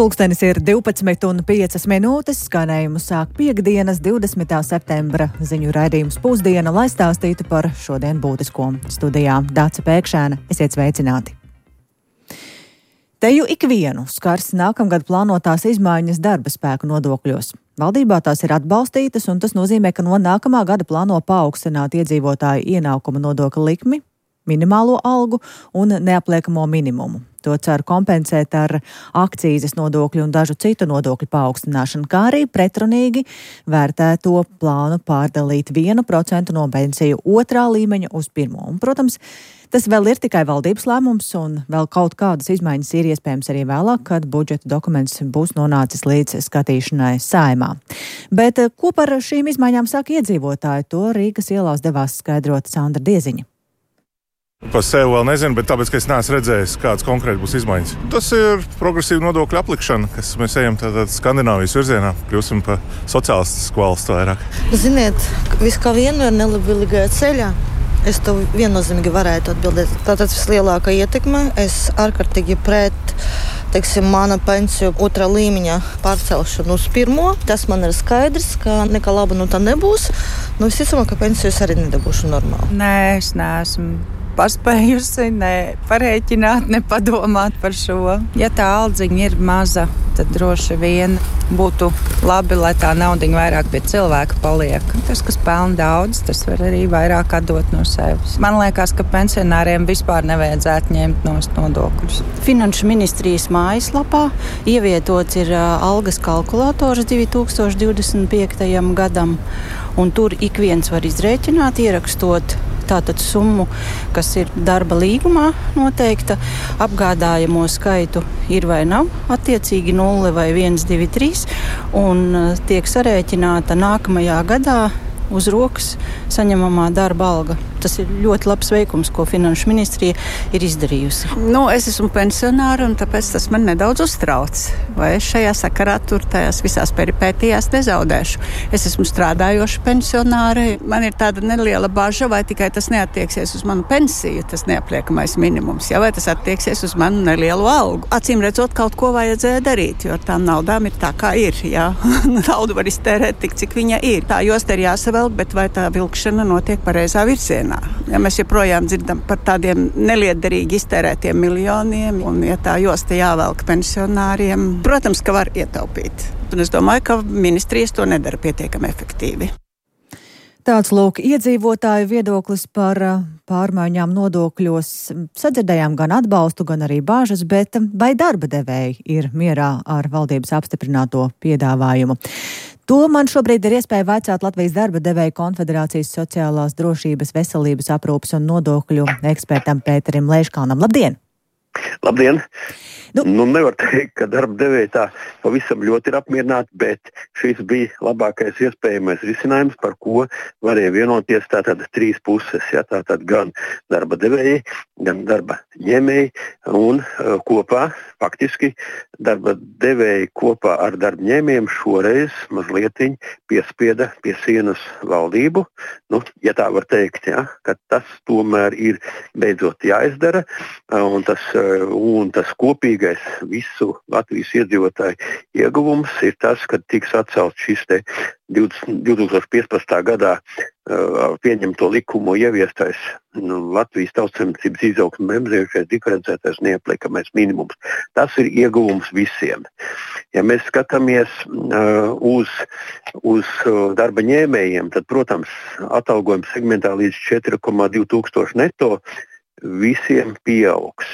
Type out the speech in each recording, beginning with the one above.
Pulkstenis ir 12:05, skanējumu sāk piektdienas 20. septembra ziņu raidījums Pusdiena, lai stāstītu par šodien būtisko. Studijā Dāca Pēkšēna, esiet sveicināti. Teju ikvienu skars nākamgad plānotās izmaiņas darba spēku nodokļos. Valdībā tās ir atbalstītas, un tas nozīmē, ka no nākamā gada plāno paaugstināt iedzīvotāju ienākuma nodokļa likmi, minimālo algu un neapliekamo minimumu. To cer kompensēt ar akcīzes nodokļu un dažu citu nodokļu paaugstināšanu, kā arī pretrunīgi vērtēto plānu pārdalīt 1% no pensiju otrā līmeņa uz pirmo. Un, protams, tas vēl ir tikai valdības lēmums, un vēl kaut kādas izmaiņas ir iespējams arī vēlāk, kad budžeta dokuments būs nonācis līdz skatīšanai Saeimā. Bet ko par šīm izmaiņām saka iedzīvotāji? To Rīgas ielās devās skaidrot Sandra Dieziņa. Par sevi vēl nezinu, bet tāpēc, ka es neesmu redzējis, kādas konkrēti būs izmaiņas. Tas ir progresīva nodokļu aplikšana, kas mēs ejam tādā Skandināvijas virzienā, kļūsim par sociālistisku valstu vairāk. Ziniet, viss kā vienmēr nelabvēlīgajā ceļā. Es to viennozīmīgi varētu atbildēt. Tātad vislielākā ietekme, es ārkārtīgi pret, mana pensiju otrā līmeņa pārcelšanu uz pirmo. Tas man ir skaidrs, ka nekā laba no tā nebūs. Visticamāk, ka pensijas arī nedabūšu normāli. Nē, es neesmu paspējusi ne parēķināt, ne padomāt par šo. Ja tā aldziņa ir maza, tad droši vien būtu labi, lai tā naudiņa vairāk pie cilvēka paliek. Tas, kas pelna daudz, tas var arī vairāk atdot no sevis. Man liekas, ka pensionāriem vispār nevajadzētu ņemt nost nodokļus. Finanšu ministrijas mājaslapā ievietots ir algas kalkulators 2025. gadam, un tur ik viens var izrēķināt, ierakstot tātad summu, kas ir darba līgumā noteikta, apgādājamo skaitu ir vai nav, attiecīgi 0 vai 1, 2, 3, un tiek sarēķināta nākamajā gadā uz rokas saņemamā darba alga. Tas ir ļoti labs veikums, ko Finanšu ministrija ir izdarījusi. Es esmu pensionāra, un tāpēc tas man nedaudz uztrauc. Vai es šajā sakarā tur tajās visās peripētijās nezaudēšu. Es esmu strādājoša pensionāra. Man ir tāda neliela baža, vai tikai tas neattieksies uz manu pensiju, tas neapliekamais minimums, vai tas attieksies uz manu nelielu algu. Acīm redzot, kaut ko vajadzēja darīt, jo ar tām naudām ir tā, kā ir. Naudu var iztērēt tik, cik viņa ir. Tā josta ir jāsavelk, bet vai tā vilkšana notiek pareizā virzienā? Ja mēs joprojām dzirdam par tādiem nelietderīgi iztērētiem miljoniem, un ja tā josta jāvelk pensionāriem, protams, ka var ietaupīt. Un es domāju, ka ministrijas to nedara pietiekami efektīvi. Tāds lūk iedzīvotāju viedoklis par pārmaiņām nodokļos. Sadzirdējām gan atbalstu, gan arī bāžas, bet vai darba devēji ir mierā ar valdības apstiprināto piedāvājumu? To man šobrīd ir iespēja vaicāt Latvijas darba devēju konfederācijas sociālās drošības, veselības aprūpes un nodokļu ekspertam Pēterim Leiškalnam. Labdien! Labdien! Nevar teikt, ka darba devēji tā pavisam ļoti ir apmierināti, bet šis bija labākais iespējamais risinājums, par ko varēja vienoties tātad trīs puses. Tātad gan darba devēji, gan darba ņēmēji un kopā, faktiski, darba devēji kopā ar darba ņēmējiem šoreiz mazlietiņ piespieda pie sienas valdību. Ja tā var teikt, ka tas tomēr ir beidzot jāizdara, un tas kopīgi visu Latvijas iedzīvotāju ieguvums ir tas, ka tiks atcelts šis 2015. gadā pieņemto likumu ieviestais Latvijas tautsaimniecības izaugsmes bremzējušais diferencētais neapliekamais minimums. Tas ir ieguvums visiem. Ja mēs skatāmies uz darba ņēmējiem, tad, protams, atalgojuma segmentā līdz 4,2 tūkstoši neto visiem pieaugs.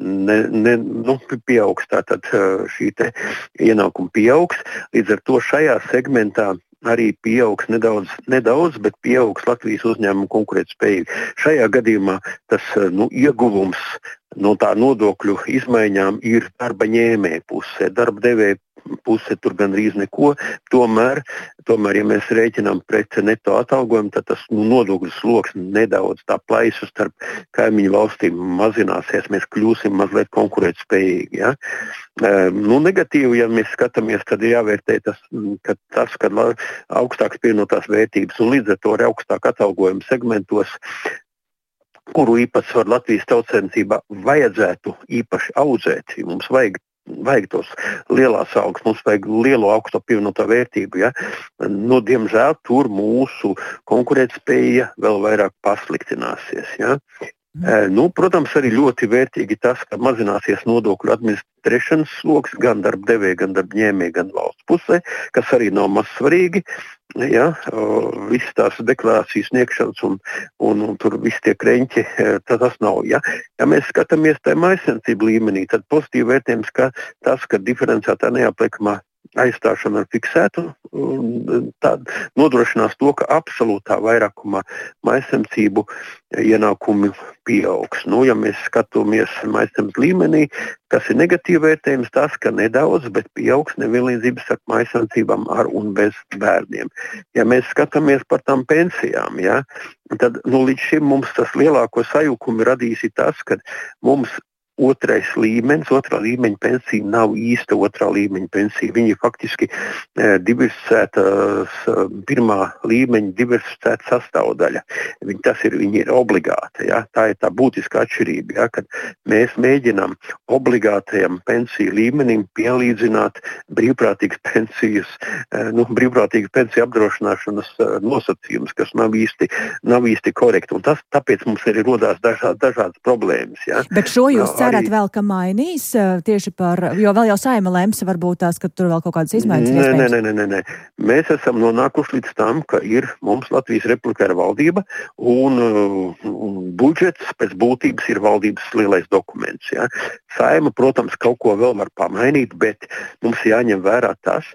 Pieaugs tātad šī ienākuma pieaugs. Līdz ar to šajā segmentā arī pieaugs nedaudz, bet pieaugs Latvijas uzņēmumu konkurētspējība. Šajā gadījumā tas ieguvums no tā nodokļu izmaiņām ir darba ņēmēja pusē, darba devēja puse tur gandrīz neko. Tomēr, ja mēs rēķinām pret neto atalgojumu, tad tas nodokļu sloks nedaudz tā plaisa starp kaimiņu valstīm mazināsies, mēs kļūsim mazliet konkurētspējīgi. Negatīvi, ja mēs skatāmies, tad ir jāvērtē tas, ka augstāks pievienotās vērtības un līdz ar to arī augstāk atalgojumu segmentos, kuru īpatsvaru Latvijas tautsaimniecībā vajadzētu īpaši audzēt. Mums vajag vajag tos lielās algas, mums vajag lielo augsto pievienoto vērtību. Ja? Nu, diemžēl tur mūsu konkurētspēja vēl vairāk pasliktināsies. Ja? Protams, arī ļoti vērtīgi tas, ka mazināsies nodokļu administrēšanas sloks gan darba devēja, gan darba ņēmēja, gan valsts pusē, kas arī nav maz svarīgi. Ja, visas tās deklarācijas sniegšanas un tur visi tie kreņķi, tas nav. Ja. Ja mēs skatāmies tajā mājsaimniecību līmenī, tad pozitīvi vērtējums, ka tas, ka diferencētā neapliekamā aizstāšana ar fiksētu, nodrošinās to, ka absolūtā vairākumā mājsaimniecību ienākumi pieaugs. Ja mēs skatāmies mājsaimniecības līmenī, kas ir negatīvi vērtējums, tas, ka nedaudz, bet pieaugs nevienlīdzības starp mājsaimniecībām ar un bez bērniem. Ja mēs skatāmies par tām pensijām, ja, tad līdz šim mums tas lielāko sajukumu radīs tas, ka mums otrā līmeņa pensija nav īsta otrā līmeņa pensija. Viņa ir faktiski diversificēta, pirmā līmeņa diversificēta sastāvdaļa. Viņa ir obligāta. Ja? Tā ir tā būtiska atšķirība, ja? Kad mēs mēģinām obligātajam pensiju līmenim pielīdzināt brīvprātīgas pensiju apdrošināšanas nosacījumus, kas nav īsti korekti. Un tāpēc mums arī rodās dažādas problēmas. Ja? Bet šo jūs cerat vēl, ka mainīs tieši jo vēl jau Saeima lems varbūt tās, ka tur vēl kaut kādas izmaiņas iespējams? Nē. Mēs esam nonākuši līdz tam, ka ir mums Latvijas Republika valdība un budžets pēc būtības ir valdības lielais dokuments. Ja? Saeima, protams, kaut ko vēl var pamainīt, bet mums jāņem vērā tas,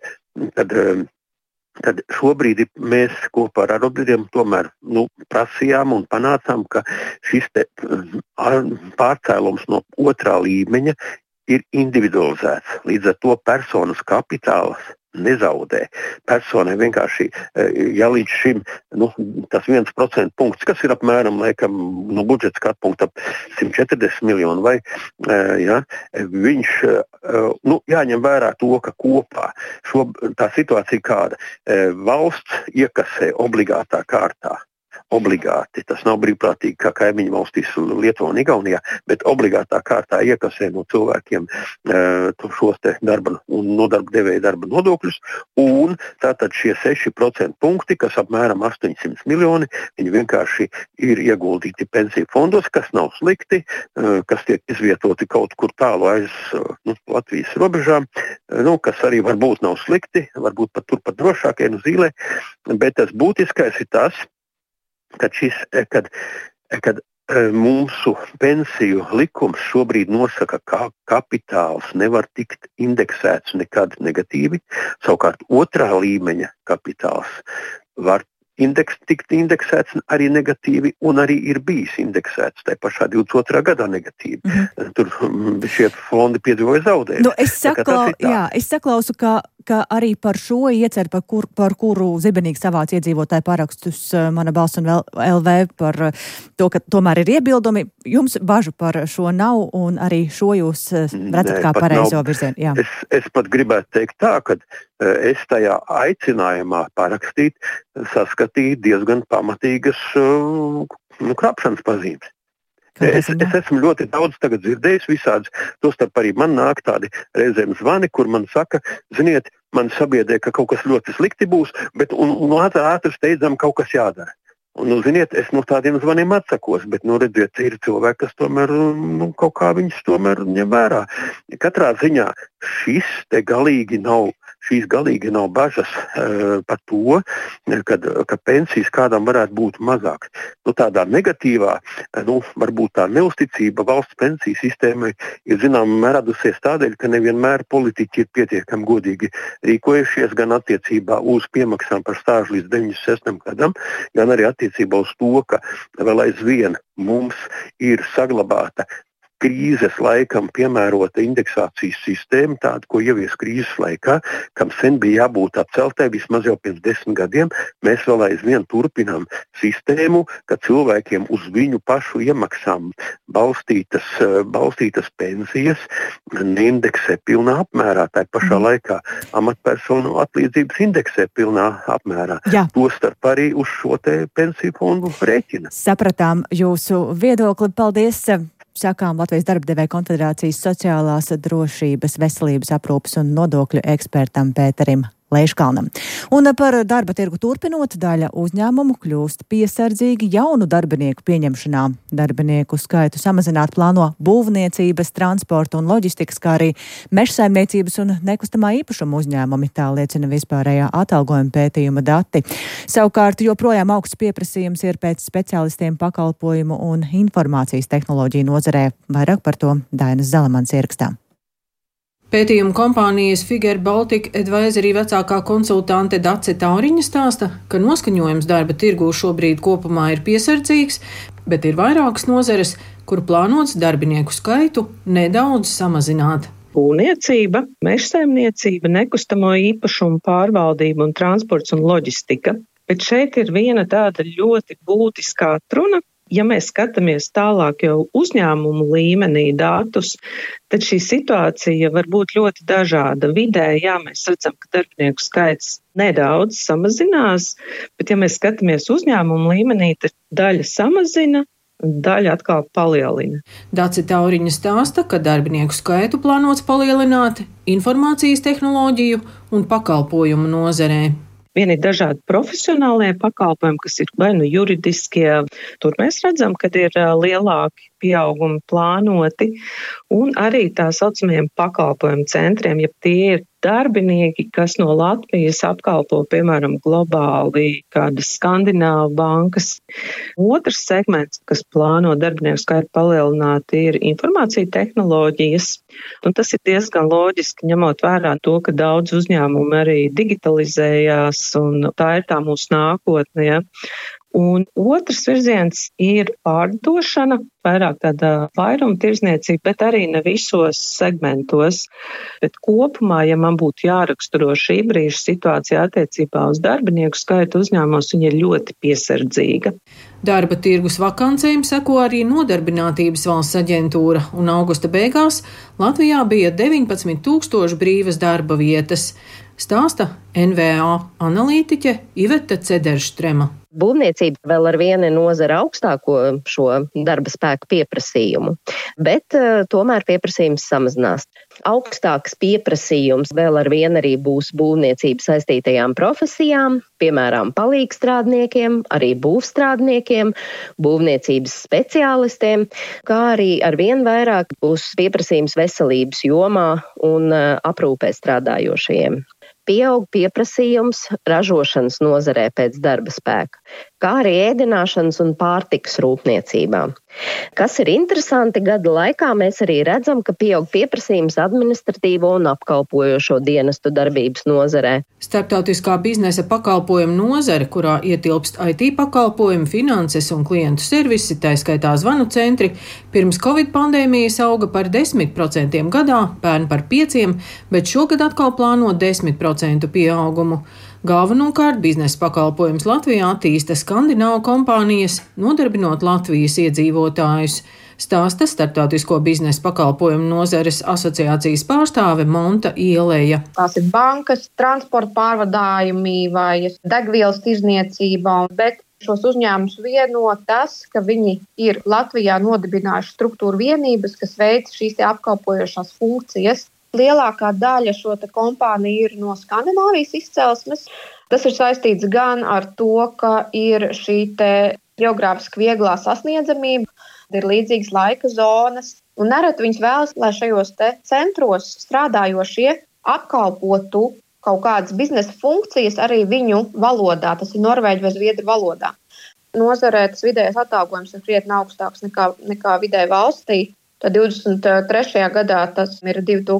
tad šobrīd mēs kopā ar arotbiedriem tomēr prasījām un panācām, ka šis pārcēlums no otrā līmeņa ir individualizēts. Līdz ar to personas kapitāls nezaudē. Personai vienkārši, ja līdz šim tas 1% punkts, kas ir apmēram, laikam, no budžeta skatu punkta 140 miljonu, vai, ja, viņš, jāņem vērā to, ka kopā tā situācija kāda. Valsts iekasē obligātā kārtā. Obligāti. Tas nav brīvprātīgi, kā kaimiņu valstīs Lietuvā un Igaunijā, bet obligātā kārtā iekasē no cilvēkiem šos te darba un nodarba devēja darba nodokļus, un tātad šie 6% punkti, kas apmēram 800 miljoni, viņi vienkārši ir ieguldīti pensiju fondos, kas nav slikti, kas tiek izvietoti kaut kur tālu aiz Latvijas robežām, kas arī varbūt nav slikti, varbūt pat turpat drošākie Zīlē, bet tas būtiskais ir tas, kad mūsu pensiju likums šobrīd nosaka, ka kapitāls nevar tikt indeksēts nekad negatīvi, savukārt otrā līmeņa kapitāls var tikt indeksēts arī negatīvi un arī ir bijis indeksēts tā pašā 22. gadā negatīvi. Tur šie fondi piedzīvoja zaudējumus. Es saklausu, ka arī par šo ieceru, par kuru zibenīgi savāc iedzīvotāju parakstus Mana balss un LV par to, ka tomēr ir iebildumi. Jums bažu par šo nav un arī šo jūs redzat kā pareizo virzienu. Es pat gribētu teikt tā, ka es tajā aicinājumā parakstīt saskatīju diezgan pamatīgas krāpšanas pazīmes. Es esmu ļoti daudz tagad dzirdējis visādas, tostarp arī man nāk tādi reizēm zvani, kur man saka, ziniet, man sabiedrē, ka kaut kas ļoti slikti būs, bet ātri steidzam kaut kas jādara. Ziniet, es no tādiem zvaniem atsakos, bet, redziet, ir cilvēki, kas tomēr, kaut kā viņus tomēr ņem vērā. Katrā ziņā šīs galīgi nav bažas par to, ka pensijas kādam varētu būt mazāks. Tādā negatīvā, varbūt tā neusticība valsts pensiju sistēmai ir zināmā radusies tādēļ, ka nevienmēr politiķi ir pietiekami godīgi rīkojušies gan attiecībā uz piemaksām par stāžu līdz 96. gadam, gan arī attiecībā uz to, ka vēl aizvien mums ir saglabāta krīzes laikam piemērota indeksācijas sistēma, tāda, ko ievies krīzes laikā, kam sen bija jābūt atceltai vismaz jau pirms 10 gadiem. Mēs vēl aizvien turpinām sistēmu, ka cilvēkiem uz viņu pašu iemaksām balstītas pensijas neindeksē pilnā apmērā. Tā pašā laikā amatpersonu atlīdzības indeksē pilnā apmērā. Tostarp arī uz šo te pensiju fondu rēķina. Sapratām jūsu viedokli. Paldies! sakām Latvijas darba devēja konfederācijas sociālās drošības, veselības aprūpes un nodokļu ekspertam Pēterim Leiškalnam. Un par darba tirgu turpinot, daļa uzņēmumu kļūst piesardzīgi jaunu darbinieku pieņemšanā. Darbinieku skaitu samazināt plāno būvniecības, transporta un loģistikas, kā arī mežsaimniecības un nekustamā īpašuma uzņēmumi, tā liecina vispārējā atalgojuma pētījuma dati. Savukārt joprojām augsts pieprasījums ir pēc speciālistiem pakalpojumu un informācijas tehnoloģiju nozarē. Vairāk par to Dainas Zalamans ierakstā. Pētījuma kompānijas Figure Baltic Advisory vecākā konsultante Dace Tauriņa stāsta, ka noskaņojums darba tirgū šobrīd kopumā ir piesardzīgs, bet ir vairākas nozares, kur plānots darbinieku skaitu nedaudz samazināt. Būvniecība, mežsaimniecība, nekustamo īpašumu pārvaldība un transports un loģistika. Bet šeit ir viena tāda ļoti būtiska atruna. Ja mēs skatāmies tālāk jau uzņēmumu līmenī datus, tad šī situācija var būt ļoti dažāda. Vidēji, jā, mēs redzam, ka darbinieku skaits nedaudz samazinās, bet ja mēs skatāmies uzņēmumu līmenī, tad daļa samazina, daļa atkal palielina. Dace Tauriņa stāsta, ka darbinieku skaitu plānots palielināt informācijas tehnoloģiju un pakalpojumu nozarē. Vieni ir dažādi profesionālie pakalpojumi, kas ir vai nu juridiskie. Tur mēs redzam, ka ir lielāki pieaugumi plānoti, un arī tā saucamajiem pakalpojumu centriem, ja tie ir darbinieki, kas no Latvijas apkalpo, piemēram, globāli kādas skandināvu bankas. Otrs segments, kas plāno darbinieku skaitu palielināt, ir informācija tehnoloģijas. Un tas ir diezgan loģiski, ņemot vērā to, ka daudz uzņēmumu arī digitalizējās, un tā ir tā mūsu nākotne. Ja? Un otrs virziens ir pārdošana, vairāk tāda vairuma tirdzniecība, bet arī ne visos segmentos. Bet kopumā, ja man būtu jāraksturo šī brīža situācija attiecībā uz darbinieku skaitu uzņēmumos, viņa ir ļoti piesardzīga. Darba tirgus vakancēm seko arī Nodarbinātības valsts aģentūra, un augusta beigās Latvijā bija 19 000 brīvas darba vietas, stāsta NVA analītiķe Iveta Cederštrema. Būvniecība vēl ar vienu nozara augstāko šo darba spēku pieprasījumu, bet tomēr pieprasījums samazinās. Augstāks pieprasījums vēl ar vienu arī būs būvniecības saistītajām profesijām, piemēram, palīgstrādniekiem, arī būvstrādniekiem, būvniecības speciālistiem, kā arī ar vien vairāk būs pieprasījums veselības jomā un aprūpē strādājošajiem. Pieaug pieprasījums ražošanas nozarē pēc darba spēka, kā arī ēdināšanas un pārtikas rūpniecībā. Kas ir interesanti, gada laikā mēs arī redzam, ka pieaug pieprasījums administratīvo un apkalpojošo dienestu darbības nozarē. Starptautiskā biznesa pakalpojuma nozare, kurā ietilpst IT pakalpojumi, finanses un klientu servisi, tā skaitā zvanu centri, pirms Covid pandēmijas auga par 10% gadā, pērn par 5%, bet šogad atkal plāno 10% pieaugumu. Galvenokārt biznesa pakalpojums Latvijā attīsta skandināvu kompānijas, nodarbinot Latvijas iedzīvotājus, stāsta Starptautisko biznesa pakalpojumu nozares asociācijas pārstāve Monta Ieleja. Tās ir bankas, transporta pārvadājumi vai degvielas tirzniecība, bet šos uzņēmumus vieno tas, ka viņi ir Latvijā nodibinājuši struktūru vienības, kas veic šīs apkalpojošās funkcijas. Lielākā daļa šo kompāniju ir no Skandināvijas izcelsmes. Tas ir saistīts gan ar to, ka ir šī geogrāfiski vieglā sasniedzamība, ir līdzīgas laika zonas, un nereti viņas vēlas, lai šajos centros strādājošie apkalpotu kaut kādas biznesa funkcijas arī viņu valodā, tas ir norvēģu vai zviedru valodā. Nozarē tas vidējais atalgojums ir krietni augstāks nekā vidēji valstī. Tad 23. gadā tas ir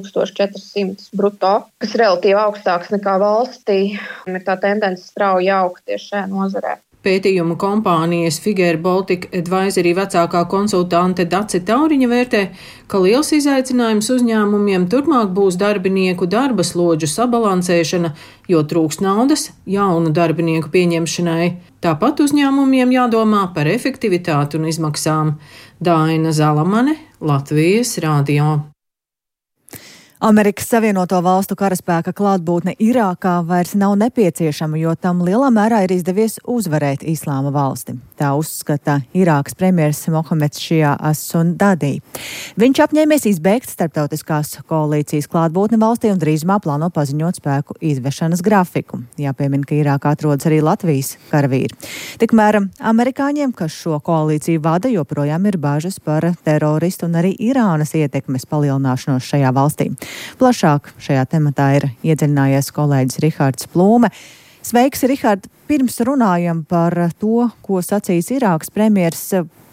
2400 bruto, kas ir relatīvi augstāks nekā valstī. Ir tā tendence strauji augt tieši šajā nozarē. Pētījuma kompānijas Figure Baltic Advisory vecākā konsultante Dace Tauriņa vērtē, ka liels izaicinājums uzņēmumiem turpmāk būs darbinieku darba slodžu sabalansēšana, jo trūks naudas jaunu darbinieku pieņemšanai. Tāpat uzņēmumiem jādomā par efektivitāti un izmaksām. Daina Zalamane, Latvijas radio. Amerikas Savienoto Valstu karaspēka klātbūtne Irākā vairs nav nepieciešama, jo tam lielā mērā ir izdevies uzvarēt Islāma valsti. Tā uzskata Irākas premjers Mohameds Šijā as-Sundadī. Viņš apņēmies izbeigt starptautiskās koalīcijas klātbūtni valstī un drīzumā plāno paziņot spēku izvešanas grafiku. Jāpiemina, ka Irākā atrodas arī Latvijas karavīri. Tikmēr amerikāņiem, kas šo koalīciju vada, joprojām ir bāžas par teroristu un arī Irānas ietekmes palielināšanos šajā valstī. Plašāk šajā tematā ir iedziļinājies kolēģis Rihards Plūme. Sveiks, Rihard! Pirms runājam par to, ko sacīs Irākas premjers,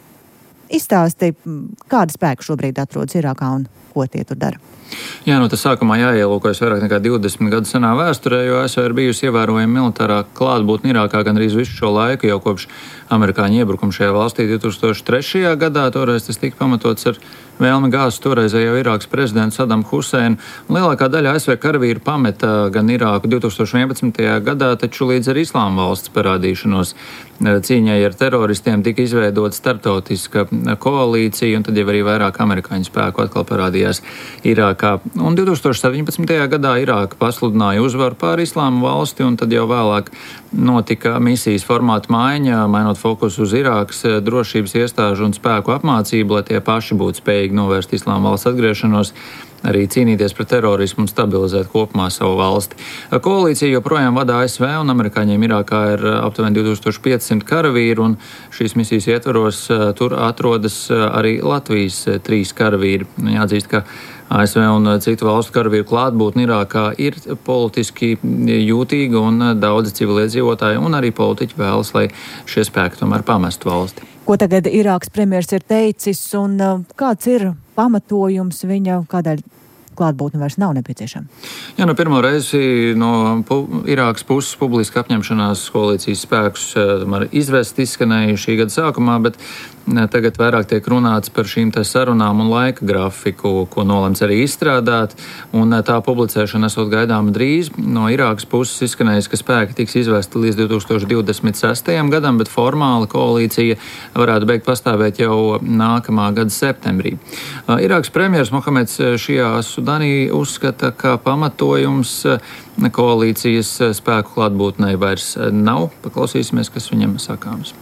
izstāsti, kāda spēka šobrīd atrodas Irākā un ko tie tur dara. Jā, tas sākumā jāielūkojas vairāk nekā 20 gadu senā vēsturē, jo ASV ir bijusi ievērojama militārā klātbūtne Irākā gandrīz visu šo laiku, jau kopš amerikāņu iebrukuma šajā valstī 2003. gadā. Toreiz tas tika pamatots ar vēlmi gāzt toreizējo Irākas prezidentu Sadamu Huseinu. Lielākā daļa ASV karavīru pameta gan Irāku 2011. gadā, taču līdz ar Islāma valsts parādīšanos cīņai ar teroristiem tika izveidota starptautiska koalīcija, un tad jau arī vairāk amerikāņu spēku atkal parādījās Irākā. Un 2017. gadā Irāka pasludināja uzvaru pār Islāma valsti, un tad jau vēlāk notika misijas formāta maiņa, mainot fokusu uz Irākas drošības iestāžu un spēku apmācību, lai tie paši būtu spējīgi novērst Islāma valsts atgriešanos, arī cīnīties pret terorismu un stabilizēt kopumā savu valsti. Koalīcija joprojām vada ASV, un amerikāņiem Irākā ir aptuveni 2500 karavīru, un šīs misijas ietvaros tur atrodas arī Latvijas 3 karavīri. Jāatzīst, ka ASV un citu valstu karavīru klātbūtne Irākā ir politiski jūtīga, un daudzi civiliedzīvotāji un arī politiķi vēlas, lai šie spēki tomēr pamestu valsti. Ko tagad Irākas premjers ir teicis, un kāds ir pamatojums viņa, kādēļ klātbūtne vairs nav nepieciešama? Jā, pirmo reizi no Irākas puses publiski apņemšanās koalīcijas spēkus izvest izskanēja šī gada sākumā, bet tagad vairāk tiek runāts par šīm sarunām un laika grafiku, ko nolemts arī izstrādāt, un tā publicēšana esot gaidāma drīz. No Irākas puses izskanējis, ka spēki tiks izvesti līdz 2026. gadam, bet formāli koalīcija varētu beigt pastāvēt jau nākamā gada septembrī. Irākas premjers Mohameds Šijā as-Sundadī uzskata, ka pamatojums koalīcijas spēku klātbūtnei vairs nav. Paklausīsimies, kas viņam sakāms.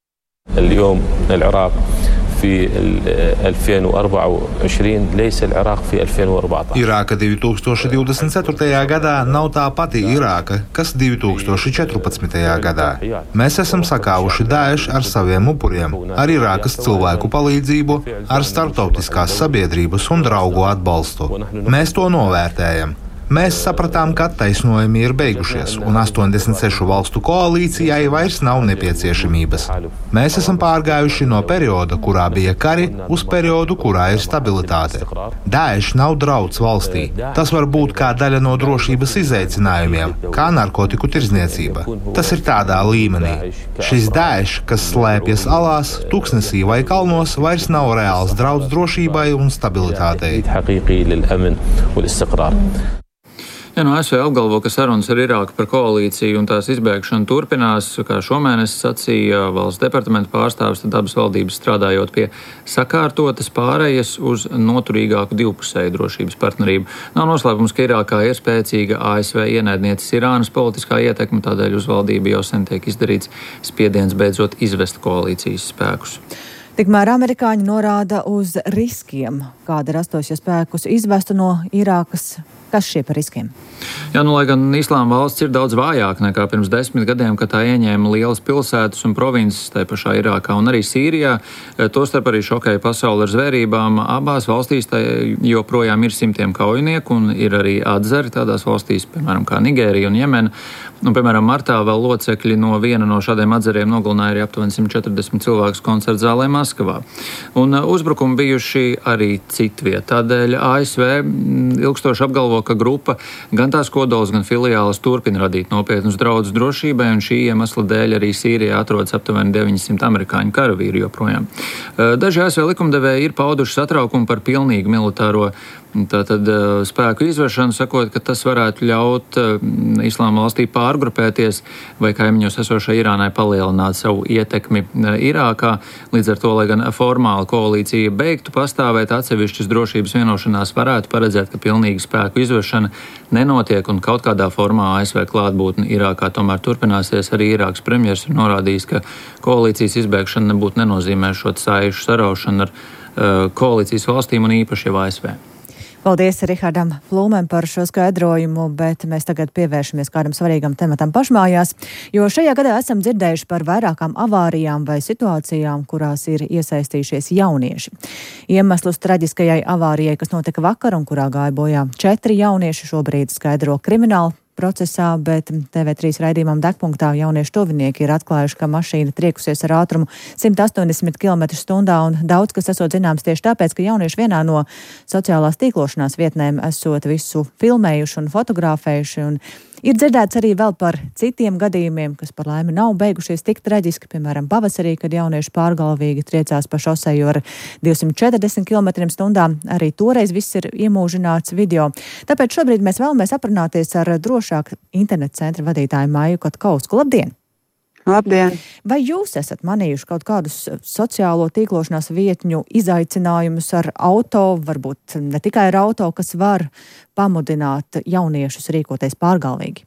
اليوم العراق في 2024 ليس العراق في 2014. Irāka 2024. gadā nav tā pati Irāka, kas 2014. gadā. Mēs esam sakāvuši Daesh ar saviem upuriem, ar Irākas cilvēku palīdzību, ar starptautiskās sabiedrības un draugu atbalstu. Mēs to novērtējam. Mēs sapratām, ka attaisnojumi ir beigušies, un 86 valstu koalīcijai vairs nav nepieciešamības. Mēs esam pārgājuši no perioda, kurā bija kari, uz periodu, kurā ir stabilitāte. Daesh nav drauds valstī. Tas var būt kā daļa no drošības izaicinājumiem, kā narkotiku tirdzniecība. Tas ir tādā līmenī. Šis Daesh, kas slēpjas alās, tuksnesī vai kalnos, vairs nav reāls drauds drošībai un stabilitātei. Ja, ASV apgalvo, ka sarunas ar Irāku par koalīciju un tās izbēgšanu turpinās, kā šomēnes sacīja valsts departamenta pārstāvis, tad abas valdības strādājot pie sakārtotas pārējas uz noturīgāku divpusēju drošības partnerību. Nav noslēpums, ka Irākā ir spēcīga ASV ienaidnieces Irānas politiskā ietekme, tādēļ uz valdību jau sen tiek izdarīts spiediens beidzot izvest koalīcijas spēkus. Tikmēr amerikāņi norāda uz riskiem, kāda rastos, ja spēkus izvestu no Irākas. Kas šie par riskiem? Jā, lai gan Islāma valsts ir daudz vājāka nekā pirms 10 gadiem, kad tā ieņēma lielas pilsētas un provinces tai pašā Irākā un arī Sīrijā, tostarp arī šokēja pasauli ar zvērībām. Abās valstīs tai joprojām ir simtiem kaujinieku un ir arī atzari tādās valstīs, piemēram, kā Nigērija un Jemena. Un, piemēram, martā vēl locekļi no viena no šādiem atzariem nogalināja arī aptuveni 140 cilvēkus koncerta zālē Maskavā. Un uzbrukumi bijuši arī citviet. Tādēļ ASV ilgstoši apgalvo, ka grupa gan tās kodols, gan filiālas turpina radīt nopietnus draudus drošībai, un šī iemesla dēļ arī Sīrijā atrodas aptuveni 900 amerikāņu karavīru joprojām. Daži ASV likumdevēji ir pauduši satraukumu par pilnīgu militāro spēku izvēršanu, sakot, ka tas varētu ļaut Islāma valstī pārgrupēties vai kaimiņos esošai Irānai palielināt savu ietekmi Irākā. Līdz ar to, lai gan formāli koalīcija beigtu pastāvēt, atsevišķas drošības vienošanās varētu paredzēt, ka pilnīga spēku izvēršana nenotiek un kaut kādā formā ASV klātbūtne Irākā tomēr turpināsies. Arī Irākas premjers ir norādījis, ka koalīcijas izbēgšana nebūtu nenozīmē šo saišu saraušanu ar koalīcijas valstīm un īpaši jau ASV. Paldies Rihardam Plūmēm par šo skaidrojumu, bet mēs tagad pievēršamies kādam svarīgam tematam pašmājās, jo šajā gadā esam dzirdējuši par vairākām avārijām vai situācijām, kurās ir iesaistījušies jaunieši. Iemeslus traģiskajai avārijai, kas notika vakar un kurā gāja bojā 4 jaunieši, šobrīd skaidro kriminālu procesā, bet TV3 raidījumam Degpunktā jauniešu tuvinieki ir atklājuši, ka mašīna triekusies ar ātrumu 180 km/h un daudz, kas esot zināms tieši tāpēc, ka jaunieši vienā no sociālās tīklošanās vietnēm esot visu filmējuši un fotografējuši, un ir dzirdēts arī vēl par citiem gadījumiem, kas par laimi nav beigušies tik traģiski, piemēram, pavasarī, kad jaunieši pārgalvīgi triecās pa šoseju ar 240 km/h. Arī toreiz viss ir iemūžināts video. Tāpēc šobrīd mēs vēlamies aprunāties ar drošāk interneta centra vadītāju Maiju Katkausku. Labdien! Labdien! Vai jūs esat manījuši kaut kādus sociālo tīklošanās vietņu izaicinājumus ar auto, varbūt ne tikai ar auto, kas var pamudināt jauniešus rīkoties pārgalvīgi?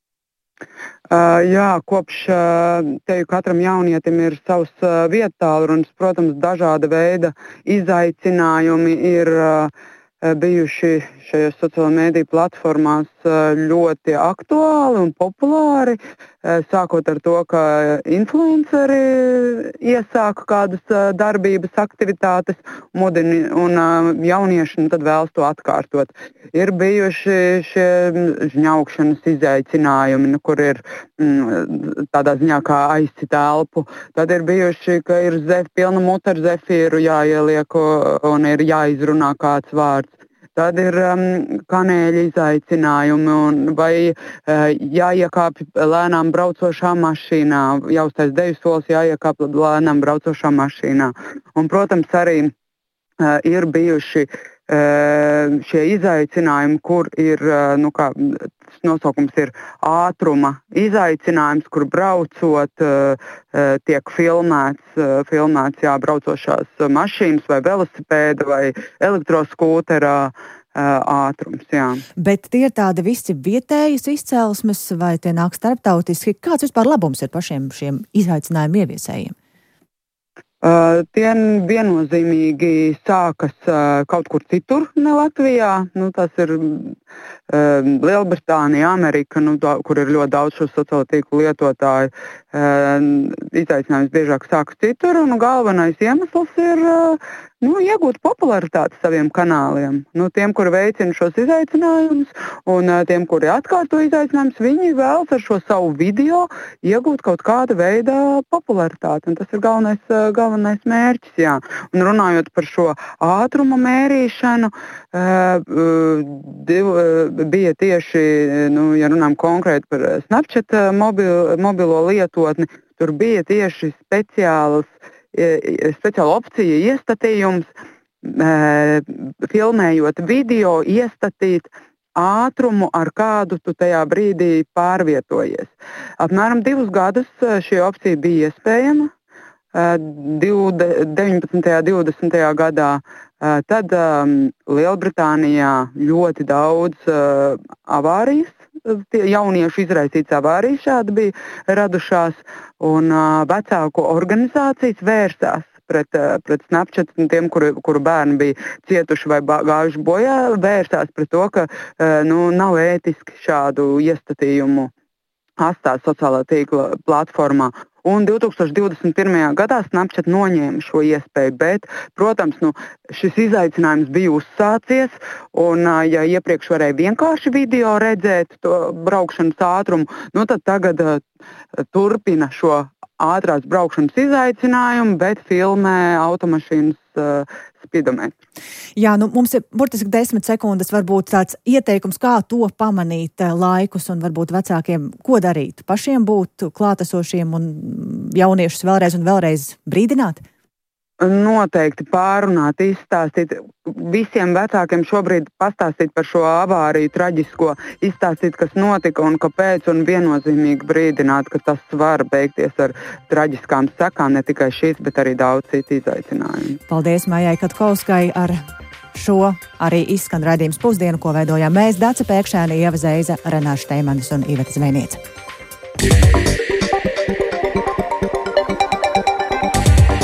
Jā, kopš teju katram jaunietim ir savs viedtālrunis, protams, dažāda veida izaicinājumi ir bijuši šajās sociālo mediju platformās ļoti aktuāli un populāri, sākot ar to, ka influenceri iesāka kādas darbības, aktivitātes, un jaunieši tad vēlas to atkārtot. Ir bijuši šie žņaukšanas izaicinājumi, kur ir tādā ziņā kā aizsit elpu. Tad ir bijuši, ka ir pilna mute ar zefīru jāieliek un ir jāizrunā kāds vārds. Tad ir kanēļa izaicinājumi vai jāiekāpj lēnām braucošā mašīnā, jāuztais 2 solis, jāiekāpj lēnām braucošā mašīnā. Un, protams, arī ir bijuši šie izaicinājumi, kur ir, tas nosaukums ir ātruma izaicinājums, kur braucot tiek filmēts braucošās mašīnas vai velosipēda vai elektroskūterā ātrums. Jā. Bet tie ir tādi visi vietējas izcelsmes vai tie nāk starptautiski? Kāds vispār labums ir pašiem šiem izaicinājumu ieviesējiem? Tie viennozīmīgi sākas kaut kur citur, ne Latvijā. Tas ir Lielbritānija, Amerika, kur ir ļoti daudz šo sociālo tīklu lietotāju. Izaicinājums biežāk sākas citur, un galvenais iemesls ir iegūt popularitāti saviem kanāliem. Tiem, kuri veicina šos izaicinājumus, un tiem, kuri atkārto izaicinājumus, viņi vēlas ar šo savu video iegūt kaut kāda veida popularitāti. Un tas ir galvenais mērķis. Jā. Un runājot par šo ātruma mērīšanu, bija tieši, ja runājam konkrēti par Snapchat mobilo lietotni, tur bija tieši speciāla opcija iestatījums, filmējot video, iestatīt ātrumu, ar kādu tu tajā brīdī pārvietojies. Apmēram 2 gadus šī opcija bija iespējama. 19. un 20. gadā. Tad Lielbritānijā ļoti daudz avārijas, jauniešu izraisītas avārijas šādi bija radušās, un vecāku organizācijas vērsās pret Snapchat, un tiem, kuru bērni bija cietuši vai gājuši bojā, vērsās pret to, ka nav ētiski šādu iestatījumu atstāt sociālā tīkla platformā. Un 2021. gadā Snapchat noņēma šo iespēju, bet, protams, šis izaicinājums bija uzsācies, un ja iepriekš varēja vienkārši video redzēt to braukšanas ātrumu, tad tagad turpina šo ātrās braukšanas izaicinājumu, bet filmē automašīnas spidometru. Jā, mums ir burtiski 10 sekundes, varbūt tāds ieteikums, kā to pamanīt laikus un varbūt vecākiem, ko darīt. Pašiem būt klātesošiem un jauniešus vēlreiz un vēlreiz brīdināt? noteikti pārunāt, izstāstīt visiem vecākiem šobrīd, pastāstīt par šo avāriju traģisko, izstāstīt, kas notika un kāpēc, un viennozīmīgi brīdināt, ka tas var beigties ar traģiskām sekām, ne tikai šīs, bet arī daudz citu izaicinājumu. Paldies Maijai Katkauskai. Ar šo arī izskan raidījums Pusdienu, ko veidojām mēs, Dace Pēkšēni, Ieva Zeiza, Renāša Steimanis un Iveta Zvejniece.